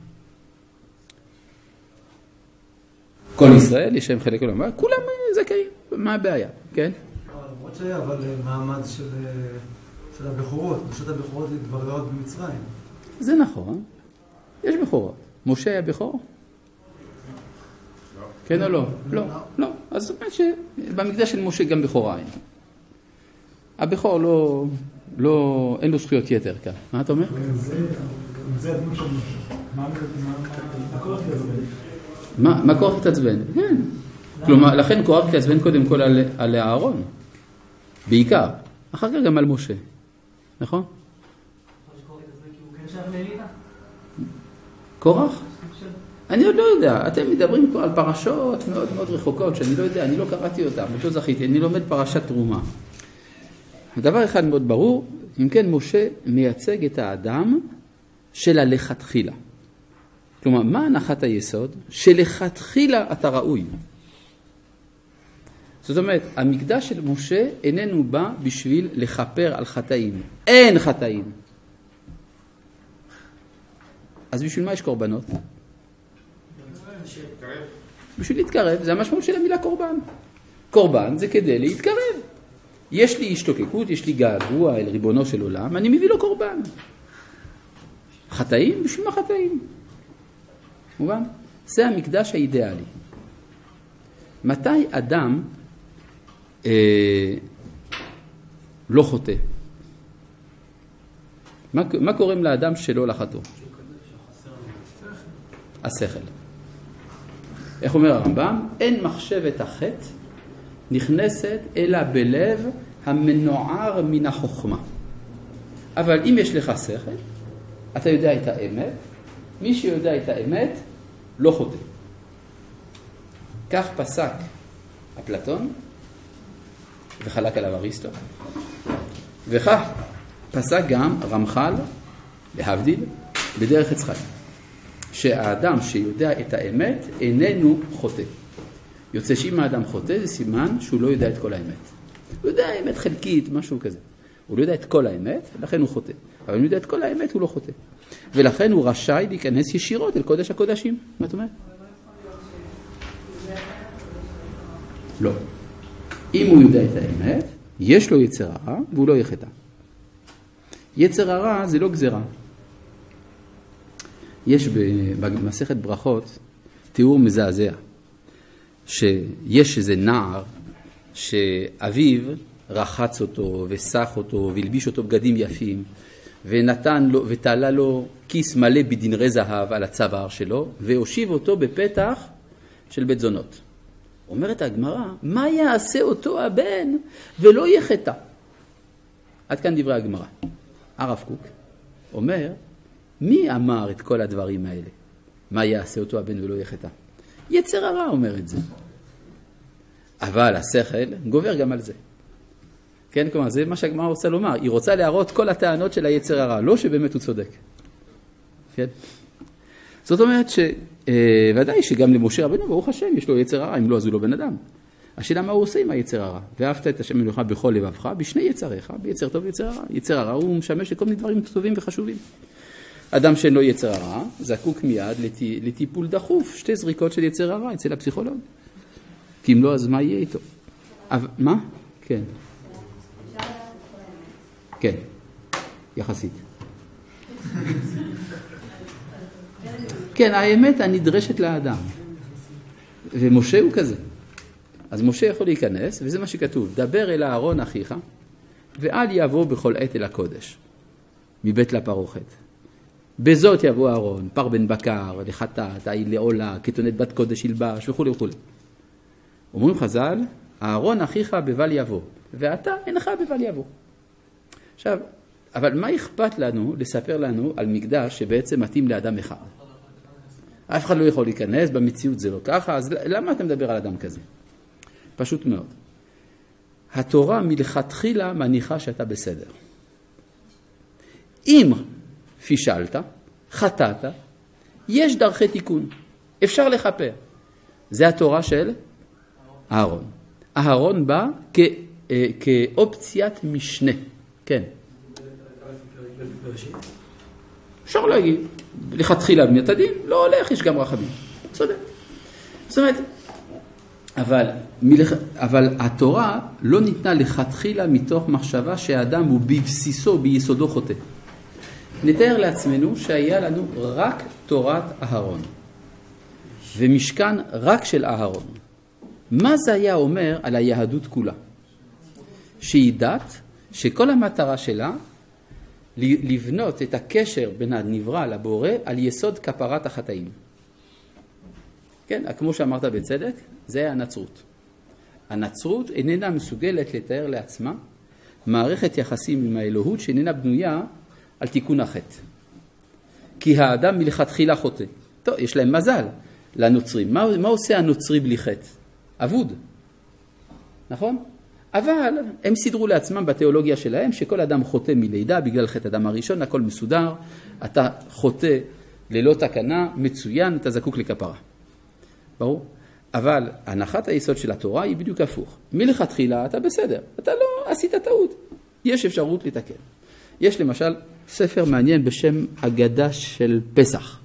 כל ישראל יש להם חלק עולם, כולם זכאים, מה הבעיה, כן? למרות שהיה, אבל מעמד של, של הבכורות, פשוט הבכורות להתבררות במצרים. זה נכון, יש בכורות. משה היה בכור? כן או לא? לא, לא. אז זאת אומרת שבמקדש של משה גם בכורה אין. הבכור לא, לא, אין לו זכויות יתר כאן. מה אתה אומר? זה הדמות של משה. מה קורח תעצבן? מה קורח תעצבן? כן. כלומר, לכן קורח תעצבן קודם כל על הארון. בעיקר. אחר כך גם על משה. נכון? קורח? אני עוד לא יודע. אתם מדברים פה על פרשות מאוד מאוד רחוקות, שאני לא יודע, אני לא קראתי אותן, לא זכיתי, אני לומד פרשת תרומה. הדבר אחד מאוד ברור, אם כן משה מייצג את האדם של הלכתחילה. כלומר, מה הנחת היסוד? שלכתחילה אתה ראוי. זאת אומרת, המקדש של משה איננו בא בשביל לחפר על חטאים. אין חטאים. אז בשביל מה יש קורבנות? בשביל להתקרב, זה המשמעות של המילה קורבן. קורבן זה כדי להתקרב. יש לי השתוקקות, יש לי געגוע אל ריבונו של עולם, אני מביא לו קורבן. חטאים? בשביל מה חטאים? מובן? זה המקדש האידיאלי. מתי אדם אה, לא חוטא? מה, מה קוראים לאדם שלא לחטוא? השכל. איך אומר הרמב"ם? אין מחשבת החטא נכנסת אלא בלב המנוער מן החוכמה. אבל אם יש לך שכל, אתה יודע את האמת, מי שיודע את האמת לא חוטא. כך פסק אפלטון וחלק עליו אריסטו, וכך פסק גם רמח"ל להבדיל בדרך עץ חיים, שהאדם שיודע את האמת איננו חוטא. יוצא שאם האדם חוטא זה סימן שהוא לא יודע את כל האמת. הוא יודע האמת חלקית, משהו כזה. הוא לא יודע את כל האמת, לכן הוא חוטא. אבל אם הוא יודע את כל האמת, הוא לא חוטא. ולכן הוא רשאי להיכנס ישירות אל קודש הקודשים. מה את אומרת? לא. אם הוא יודע את האמת, יש לו יצר הרע, והוא לא יחטא. יצר הרע זה לא גזרה. יש במסכת ברכות תיאור מזעזע, שיש איזה נער שאביו רחץ אותו וסח אותו והלביש אותו בגדים יפים ונתן לו ותעלה לו כיס מלא בדנרי זהב על הצוואר שלו והושיב אותו בפתח של בית זונות. אומרת הגמרא, מה יעשה אותו הבן ולא יחטא? עד כאן דברי הגמרא. הרב קוק אומר, מי אמר את כל הדברים האלה? מה יעשה אותו הבן ולא יחטא? יצר הרע אומר את זה. אבל השכל גובר גם על זה. כן, כלומר, זה מה שהגמרא רוצה לומר. היא רוצה להראות כל הטענות של היצר הרע, לא שבאמת הוא צודק. כן? זאת אומרת ש... ודאי שגם למשה רבנו, ברוך השם, יש לו יצר הרע, אם לא, אז הוא לא בן אדם. השאלה מה הוא עושה עם היצר הרע? ואהבת את השם אלוהיך בכל לבבך, בשני יצריך, ביצר טוב ויצר הרע. יצר הרע הוא משמש לכל מיני דברים טובים וחשובים. אדם שאין לו יצר הרע, זקוק מיד לטיפול דחוף, שתי זריקות של יצר הרע אצל הפסיכולוג. כי אם לא, אז מה יהיה איתו? מה? כן. כן, יחסית. כן, האמת הנדרשת לאדם. ומשה הוא כזה. אז משה יכול להיכנס, וזה מה שכתוב, דבר אל אהרון אחיך, ואל יבוא בכל עת אל הקודש, מבית לפרוכת. בזאת יבוא אהרון, פר בן בקר, לחטאת, עיל לעולה, כתונת בת קודש ילבש, וכו' וכו'. אומרים חז"ל, אהרון אחיך בבל יבוא, ואתה אינך בבל יבוא. עכשיו, אבל מה אכפת לנו לספר לנו על מקדש שבעצם מתאים לאדם אחד? אף אחד לא יכול להיכנס, במציאות זה לא ככה, אז למה אתה מדבר על אדם כזה? פשוט מאוד. התורה מלכתחילה מניחה שאתה בסדר. אם פישלת, חטאת, יש דרכי תיקון. אפשר לחפר. זה התורה של אהרון. אהרון בא כ, אה, כאופציית משנה. כן. אפשר להגיד. לכתחילה בניית הדין, לא הולך, יש גם רחמים. צודק. זאת אומרת, אבל, מלכ... אבל התורה לא ניתנה לכתחילה מתוך מחשבה שהאדם הוא בבסיסו, ביסודו חוטא. נתאר לעצמנו שהיה לנו רק תורת אהרון, ומשכן רק של אהרון. מה זה היה אומר על היהדות כולה? שהיא דת שכל המטרה שלה לבנות את הקשר בין הנברא לבורא על יסוד כפרת החטאים. כן, כמו שאמרת בצדק, זה הנצרות. הנצרות איננה מסוגלת לתאר לעצמה מערכת יחסים עם האלוהות שאיננה בנויה על תיקון החטא. כי האדם מלכתחילה חוטא. טוב, יש להם מזל לנוצרים. מה, מה עושה הנוצרי בלי חטא? אבוד. נכון? אבל הם סידרו לעצמם בתיאולוגיה שלהם שכל אדם חוטא מלידה בגלל חטא אדם הראשון, הכל מסודר, אתה חוטא ללא תקנה, מצוין, אתה זקוק לכפרה. ברור? אבל הנחת היסוד של התורה היא בדיוק הפוך. מלכתחילה אתה בסדר, אתה לא עשית טעות. יש אפשרות לתקן. יש למשל ספר מעניין בשם אגדה של פסח.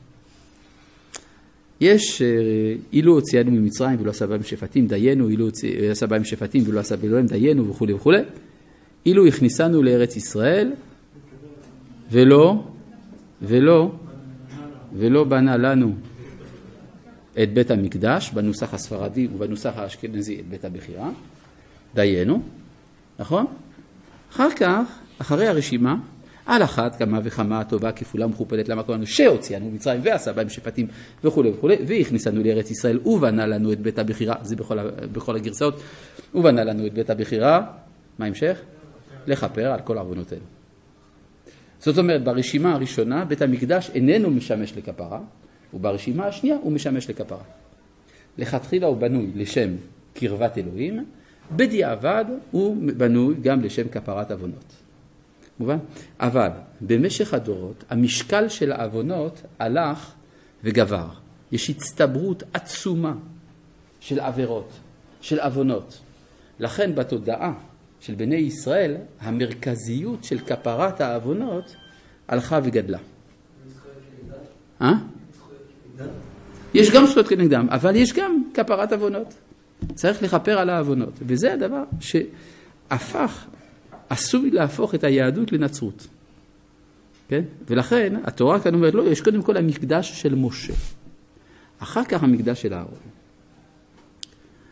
יש, אילו הוציאנו ממצרים ולא עשה בהם שפטים דיינו, אילו עשה בהם שפטים ולא עשה בהם דיינו וכו' וכו'. אילו הכניסנו לארץ ישראל ולא, ולא, ולא בנה לנו את בית המקדש, בנוסח הספרדי ובנוסח האשכנזי את בית הבחירה, דיינו, נכון? אחר כך, אחרי הרשימה, על אחת כמה וכמה טובה כפולה מכופלת למקום לנו שהוציאנו מצרים ועשה בהם שפטים וכו' וכו' והכניסנו לארץ ישראל ובנה לנו את בית הבחירה, זה בכל, בכל הגרסאות, ובנה לנו את בית הבחירה, מה המשך? לכפר על כל עוונותינו. זאת אומרת, ברשימה הראשונה בית המקדש איננו משמש לכפרה, וברשימה השנייה הוא משמש לכפרה. לכתחילה הוא בנוי לשם קרבת אלוהים, בדיעבד הוא בנוי גם לשם כפרת עוונות. מובן? אבל במשך הדורות המשקל של העוונות הלך וגבר. יש הצטברות עצומה של עבירות, של עוונות. לכן בתודעה של בני ישראל המרכזיות של כפרת העוונות הלכה וגדלה. אה? יש גם זכויות כנגדם, אבל יש גם כפרת עוונות. צריך לכפר על העוונות, וזה הדבר שהפך, עשוי להפוך את היהדות לנצרות. כן? ולכן התורה כאן אומרת, לא, יש קודם כל המקדש של משה. אחר כך המקדש של אהרון.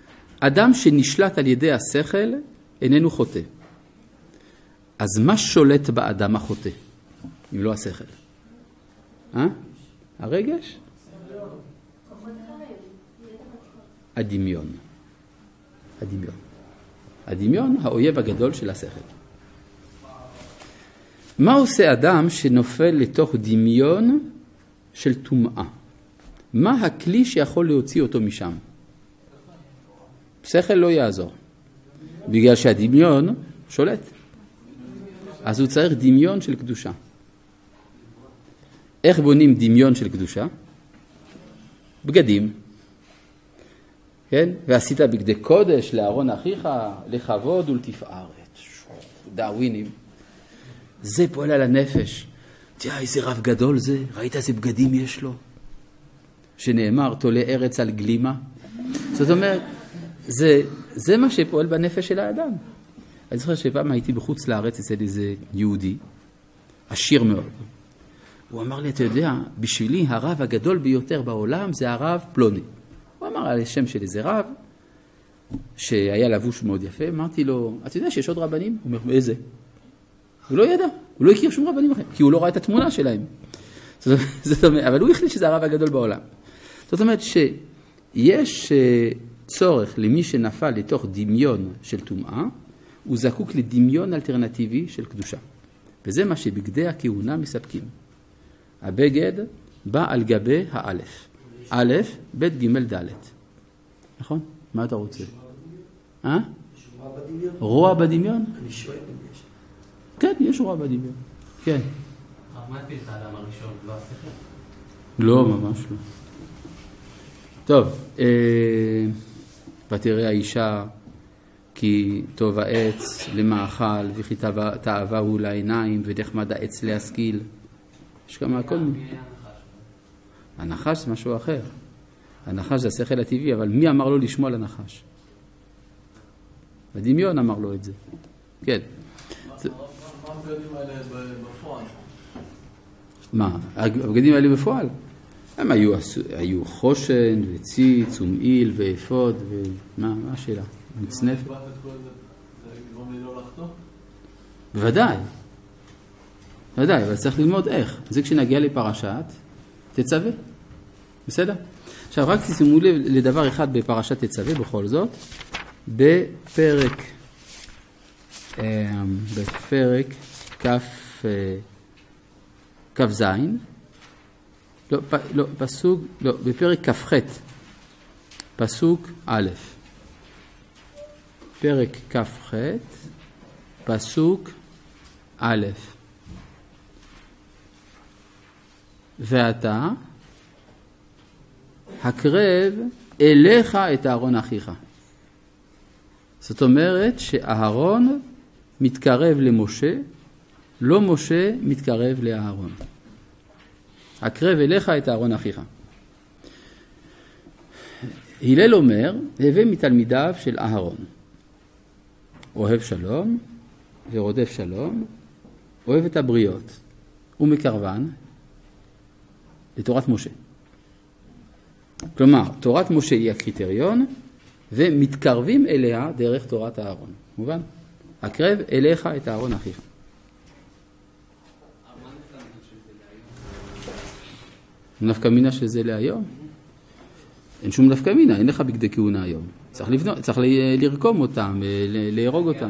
אדם שנשלט על ידי השכל איננו חוטא. אז מה שולט באדם החוטא, אם לא השכל? אה? הרגש? הדמיון. הדמיון. הדמיון, האויב הגדול של השכל. מה עושה אדם שנופל לתוך דמיון של טומאה? מה הכלי שיכול להוציא אותו משם? שכל לא יעזור. בגלל שהדמיון שולט. אז הוא צריך דמיון של קדושה. איך בונים דמיון של קדושה? בגדים. כן? ועשית בגדי קודש לארון אחיך, לכבוד ולתפארת. דאווינים. זה פועל על הנפש. תראה, איזה רב גדול זה. ראית איזה בגדים יש לו? שנאמר, תולה ארץ על גלימה. זאת אומרת, זה, זה מה שפועל בנפש של האדם. אני זוכר שפעם הייתי בחוץ לארץ אצל איזה יהודי, עשיר מאוד. הוא אמר לי, אתה יודע, בשבילי הרב הגדול ביותר בעולם זה הרב פלוני. הוא אמר על השם של איזה רב, שהיה לבוש מאוד יפה. אמרתי לו, אתה יודע שיש עוד רבנים? הוא אומר, איזה? הוא לא ידע, הוא לא הכיר שום רבנים אחרים, כי הוא לא ראה את התמונה שלהם. זאת אומרת, אבל הוא החליט שזה הרב הגדול בעולם. זאת אומרת שיש צורך למי שנפל לתוך דמיון של טומאה, הוא זקוק לדמיון אלטרנטיבי של קדושה. וזה מה שבגדי הכהונה מספקים. הבגד בא על גבי האלף. א', ב', ג', ד'. נכון? מה אתה רוצה? אה? יש רוע בדמיון? רוע בדמיון? אני שואל אם יש. כן, יש רוע בדמיון. כן. מה הפיל את האדם הראשון? לא השכל? לא, ממש לא. טוב, ותראה האישה כי טוב העץ למאכל וכי תאווה הוא לעיניים ונחמד העץ להשכיל. יש כמה הכל. הנחש זה משהו אחר. הנחש זה השכל הטבעי, אבל מי אמר לו לשמוע על הנחש? הדמיון אמר לו את זה. כן. מה הבגדים האלה בפועל? מה? הבגדים האלה בפועל? הם היו, היו חושן וציץ ומעיל ואפוד ומה, מה השאלה? מצנף? זה גרום לי לא לחתוך? בוודאי. בוודאי, אבל צריך ללמוד איך. זה כשנגיע לפרשת, תצווה. בסדר? עכשיו, רק תשימו לב לדבר אחד בפרשת תצווה בכל זאת. בפרק, בפרק כף, כף זין, לא, פ, לא, פסוק, לא, בפרק כ"ח, פסוק א', פרק כ"ח, פסוק א', ואתה הקרב אליך את אהרון אחיך. זאת אומרת שאהרון מתקרב למשה, לא משה מתקרב לאהרון. הקרב אליך את אהרון אחיך. הלל אומר, הווה מתלמידיו של אהרון. אוהב שלום ורודף שלום, אוהב את הבריות ומקרבן לתורת משה. כלומר, תורת משה היא הקריטריון, ומתקרבים אליה דרך תורת אהרון. מובן? הקרב אליך את אהרון אחיך. נפקא מינה שזה להיום? אין שום נפקא מינה, אין לך בגדי כהונה היום. צריך לבנות, צריך לרקום אותם, להרוג אותם.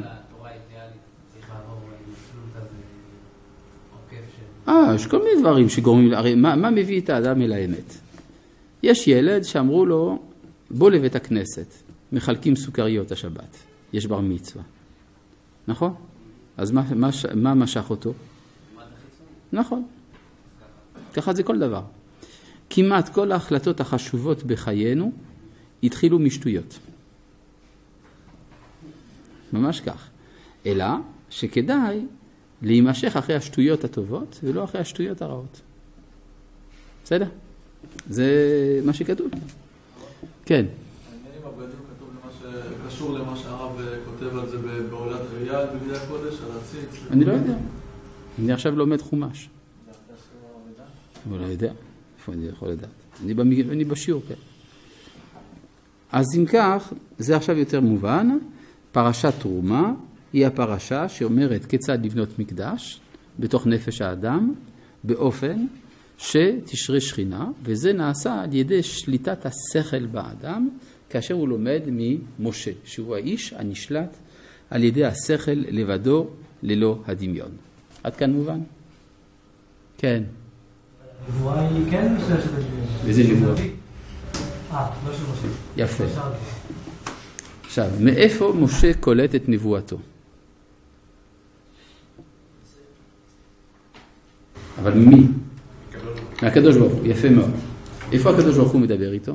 אה, יש כל מיני דברים שגורמים, הרי מה, מה מביא את האדם אל האמת? יש ילד שאמרו לו, בוא לבית הכנסת, מחלקים סוכריות השבת, יש בר מצווה. נכון? אז מה, מה, מה משך אותו? נכון. ככה זה כל דבר. כמעט כל ההחלטות החשובות בחיינו התחילו משטויות. ממש כך. אלא שכדאי להימשך אחרי השטויות הטובות ולא אחרי השטויות הרעות. בסדר? זה מה שכתוב. כן. העניינים הבגדים כתוב למה שקשור למה שהרב כותב על זה בעולת ראייה, על בגדי הקודש, על הציץ. אני לא יודע. אני עכשיו לומד חומש. הוא לא יודע. איפה אני יכול לדעת? אני בשיעור, כן. אז אם כך, זה עכשיו יותר מובן. פרשת תרומה היא הפרשה שאומרת כיצד לבנות מקדש בתוך נפש האדם, באופן שתשרה שכינה, וזה נעשה על ידי שליטת השכל באדם, כאשר הוא לומד ממשה, שהוא האיש הנשלט על ידי השכל לבדו ללא הדמיון. עד כאן מובן? כן. נבואה היא כן משתמשת בדמיון. וזה נבואה. אה, לא של משה. יפה. עכשיו, מאיפה משה קולט את נבואתו? אבל מי? מהקדוש ברוך הוא, יפה מאוד. איפה הקדוש ברוך הוא מדבר איתו?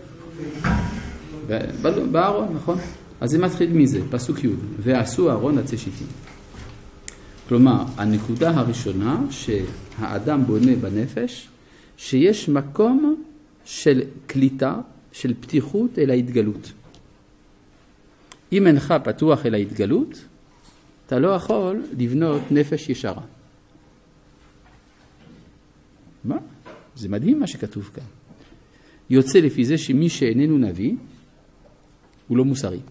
בארון, נכון? אז זה מתחיל מזה, פסוק י' ועשו אהרון עצי שיטים. כלומר, הנקודה הראשונה שהאדם בונה בנפש, שיש מקום של קליטה, של פתיחות אל ההתגלות. אם אינך פתוח אל ההתגלות, אתה לא יכול לבנות נפש ישרה. מה? זה מדהים מה שכתוב כאן. יוצא לפי זה שמי שאיננו נביא, הוא לא מוסרי.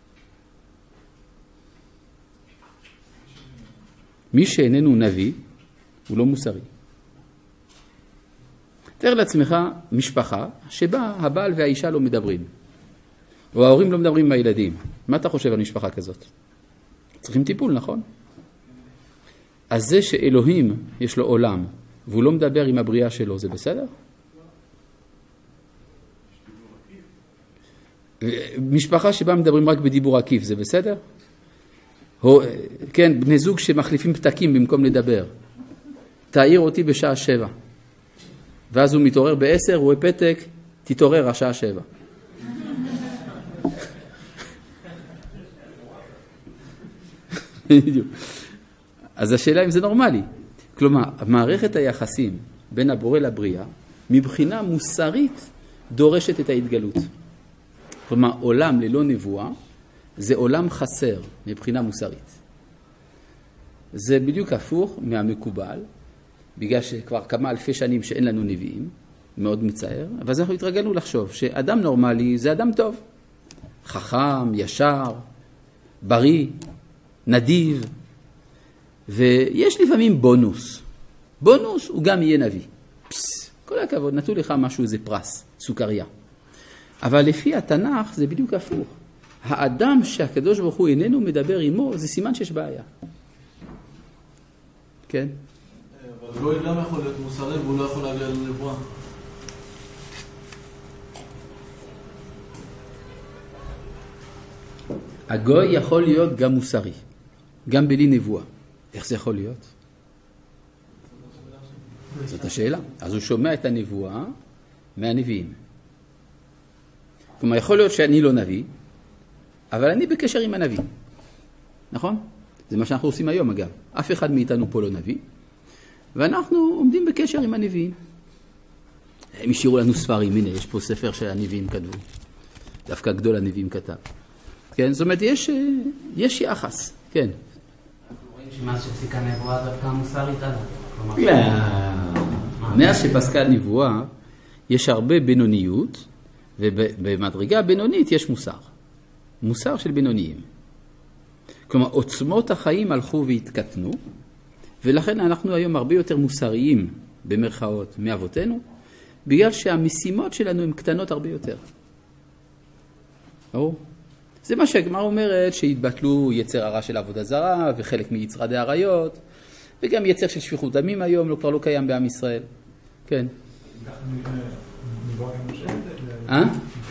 מי שאיננו נביא, הוא לא מוסרי. תאר לעצמך משפחה שבה הבעל והאישה לא מדברים. או ההורים לא מדברים עם הילדים. מה אתה חושב על משפחה כזאת? צריכים טיפול, נכון? אז זה שאלוהים יש לו עולם, והוא לא מדבר עם הבריאה שלו, זה בסדר? משפחה שבה מדברים רק בדיבור עקיף, זה בסדר? או, כן, בני זוג שמחליפים פתקים במקום לדבר. תעיר אותי בשעה שבע. ואז הוא מתעורר בעשר, הוא פתק, תתעורר השעה שבע. אז השאלה אם זה נורמלי. כלומר, מערכת היחסים בין הבורא לבריאה, מבחינה מוסרית, דורשת את ההתגלות. כלומר, עולם ללא נבואה, זה עולם חסר מבחינה מוסרית. זה בדיוק הפוך מהמקובל, בגלל שכבר כמה אלפי שנים שאין לנו נביאים, מאוד מצער, אבל אז אנחנו התרגלנו לחשוב שאדם נורמלי זה אדם טוב. חכם, ישר, בריא, נדיב, ויש לפעמים בונוס. בונוס הוא גם יהיה נביא. פס, כל הכבוד, נתנו לך משהו, זה פרס, סוכריה. אבל לפי התנ"ך זה בדיוק הפוך. האדם שהקדוש ברוך הוא איננו מדבר עמו, זה סימן שיש בעיה. כן? אבל גוי גם יכול להיות מוסרי והוא לא יכול להגיע לנבואה. הגוי יכול להיות גם מוסרי, גם בלי נבואה. איך זה יכול להיות? זאת השאלה. אז הוא שומע את הנבואה מהנביאים. כלומר, יכול להיות שאני לא נביא, אבל אני בקשר עם הנביא. נכון? זה מה שאנחנו עושים היום, אגב. אף אחד מאיתנו פה לא נביא, ואנחנו עומדים בקשר עם הנביאים. הם השאירו לנו ספרים, הנה, יש פה ספר שהנביאים כתבו. דווקא גדול הנביאים כתב. כן, זאת אומרת, יש, יש יחס, כן. אנחנו רואים שמאז שפסיקה נבואה דווקא המוסרית עלה. לא. מאז שפסקה נבואה, יש הרבה בינוניות, ובמדרגה הבינונית יש מוסר. מוסר של בינוניים. כלומר, עוצמות החיים הלכו והתקטנו, ולכן אנחנו היום הרבה יותר מוסריים, במרכאות, מאבותינו, בגלל שהמשימות שלנו הן קטנות הרבה יותר. ברור? זה מה שהגמרא אומרת, שהתבטלו יצר הרע של עבודה זרה, וחלק מיצרדי עריות, וגם יצר של שפיכות דמים היום, לא, כבר לא קיים בעם ישראל. כן. אה?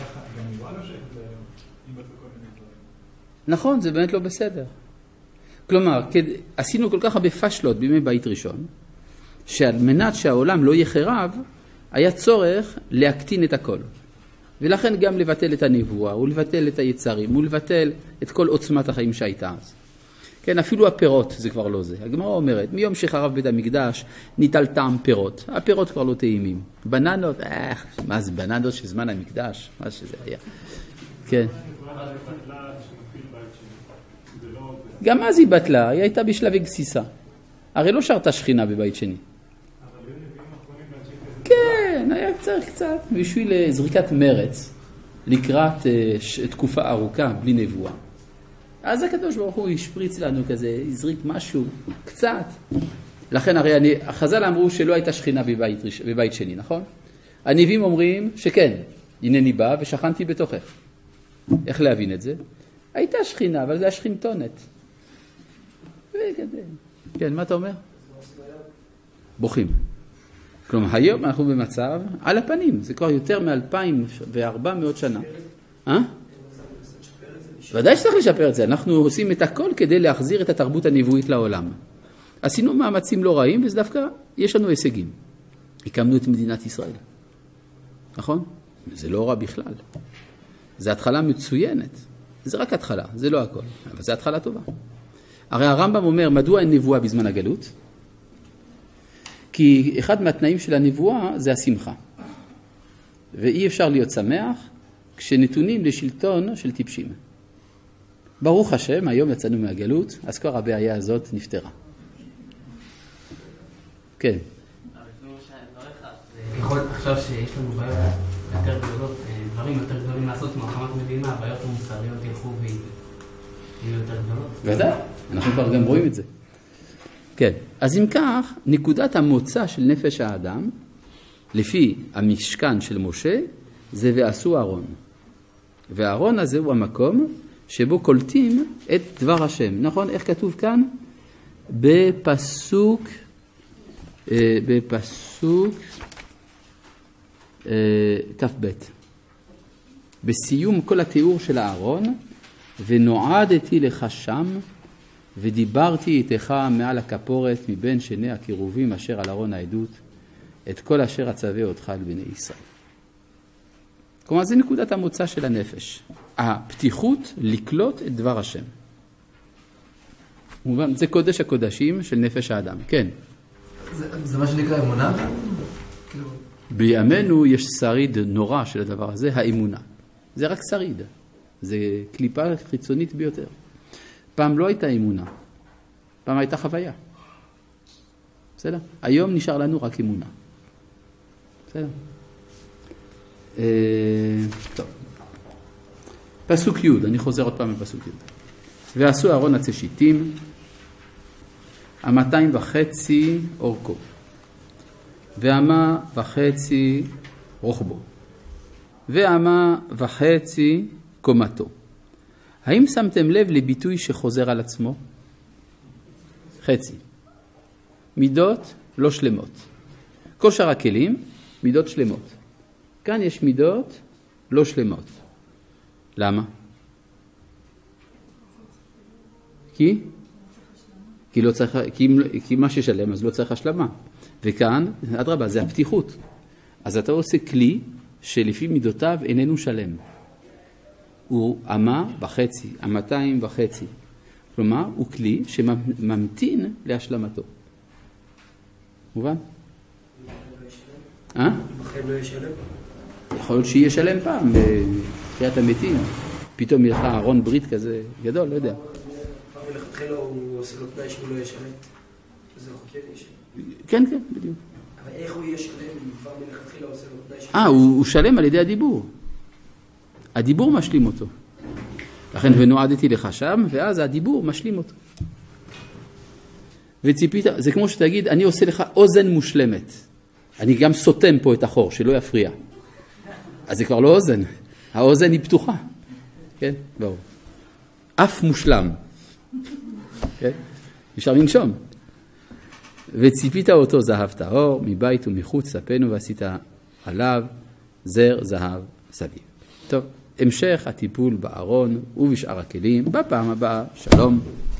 נכון, זה באמת לא בסדר. כלומר, עשינו כל כך הרבה פשלות בימי בית ראשון, שעל מנת שהעולם לא יחרב, היה צורך להקטין את הכל. ולכן גם לבטל את הנבואה, ולבטל את היצרים, ולבטל את כל עוצמת החיים שהייתה אז. כן, אפילו הפירות זה כבר לא זה. הגמרא אומרת, מיום שחרב בית המקדש, ניטל טעם פירות. הפירות כבר לא טעימים. בננות, אה, מה זה בננות של זמן המקדש? מה שזה היה. כן. גם אז היא בטלה, היא הייתה בשלבי גסיסה. הרי לא שרתה שכינה בבית שני. כן, היה צריך קצת, בשביל זריקת מרץ, לקראת uh, תקופה ארוכה בלי נבואה. אז הקדוש ברוך הוא ישפריץ לנו כזה, יזריק משהו, קצת. לכן הרי אני, החז"ל אמרו שלא הייתה שכינה בבית, בבית שני, נכון? הנביאים אומרים שכן, הנני בא ושכנתי בתוכך. איך להבין את זה? הייתה שכינה, אבל זה היה שכינתונת. כן, מה אתה אומר? בוכים. כלומר, היום אנחנו במצב על הפנים, זה כבר יותר מ-אלפיים וארבע מאות שנה. אה? ודאי שצריך לשפר את זה, אנחנו עושים את הכל כדי להחזיר את התרבות הנבואית לעולם. עשינו מאמצים לא רעים, וזה דווקא, יש לנו הישגים. הקמנו את מדינת ישראל. נכון? זה לא רע בכלל. זה התחלה מצוינת. זה רק התחלה, זה לא הכל, אבל זה התחלה טובה. הרי הרמב"ם אומר, מדוע אין נבואה בזמן הגלות? כי אחד מהתנאים של הנבואה זה השמחה. ואי אפשר להיות שמח כשנתונים לשלטון של טיפשים. ברוך השם, היום יצאנו מהגלות, אז כבר הבעיה הזאת נפתרה. כן. יכול עכשיו שיש לנו בעיות יותר גדולות, דברים יותר גדולים לעשות כמו הקמת מדינה, הבעיות המוסריות ילכו ויהיו יותר גדולות. ודאי, אנחנו כבר גם רואים את זה. כן, אז אם כך, נקודת המוצא של נפש האדם, לפי המשכן של משה, זה ועשו ארון. והארון הזה הוא המקום שבו קולטים את דבר השם. נכון? איך כתוב כאן? בפסוק, אה, בפסוק אה, כ"ב. בסיום כל התיאור של הארון, ונועדתי לך שם, ודיברתי איתך מעל הכפורת מבין שני הקירובים אשר על ארון העדות, את כל אשר אצווה אותך על בני ישראל. כלומר, זה נקודת המוצא של הנפש. הפתיחות לקלוט את דבר השם. זה קודש הקודשים של נפש האדם. כן. זה, זה מה שנקרא אמונה? בימינו יש שריד נורא של הדבר הזה, האמונה. זה רק שריד. זה קליפה חיצונית ביותר. פעם לא הייתה אמונה. פעם הייתה חוויה. בסדר? היום נשאר לנו רק אמונה. בסדר? אה, טוב. פסוק י', אני חוזר עוד פעם לפסוק י'. ועשו ארון עצי שיטים, המאתיים וחצי אורכו, והמה וחצי רוחבו, והמה וחצי קומתו. האם שמתם לב לביטוי שחוזר על עצמו? חצי. מידות לא שלמות. כל שאר הכלים, מידות שלמות. כאן יש מידות לא שלמות. למה? כי? כי, לא צריך, כי, כי מה ששלם אז לא צריך השלמה. וכאן, אדרבה, זה הפתיחות. אז אתה עושה כלי שלפי מידותיו איננו שלם. הוא אמה וחצי, המאתיים וחצי. כלומר, הוא כלי שממתין להשלמתו. מובן? אה? בחיים לא ישלם? יכול להיות שיהיה שלם פעם, בחיית המתים. פתאום יהיה לך ארון ברית כזה גדול, לא יודע. פעם מלכתחילה הוא עושה לו תנאי שהוא לא ישלם. זה חוקי ישלם. כן, כן, בדיוק. אבל איך הוא ישלם אם פעם מלכתחילה עושה לו תנאי שהוא... אה, הוא שלם על ידי הדיבור. הדיבור משלים אותו. לכן ונועדתי לך שם, ואז הדיבור משלים אותו. וציפית, זה כמו שתגיד, אני עושה לך אוזן מושלמת. אני גם סותם פה את החור, שלא יפריע. אז זה כבר לא אוזן. האוזן היא פתוחה. כן? ברור. אף מושלם. כן? אפשר לנשום. וציפית אותו זהב טהור, מבית ומחוץ ספנו, ועשית עליו זר זהב סביב. טוב, המשך הטיפול בארון ובשאר הכלים בפעם הבאה. שלום.